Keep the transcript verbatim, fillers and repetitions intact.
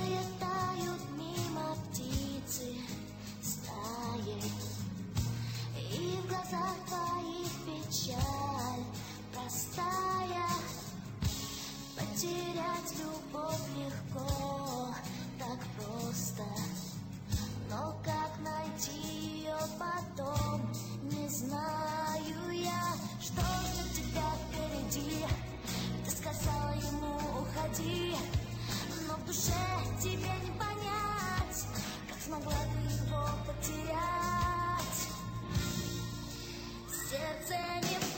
Пролетают мимо птицы стаей, и в глазах твоих печаль простая. Потерять любовь легко, так просто, но как найти ее потом, не знаю я. Что ждет тебя впереди? Ты сказала ему уходи, но в душе тебе не понять, как смогла ты его потерять. Сердце не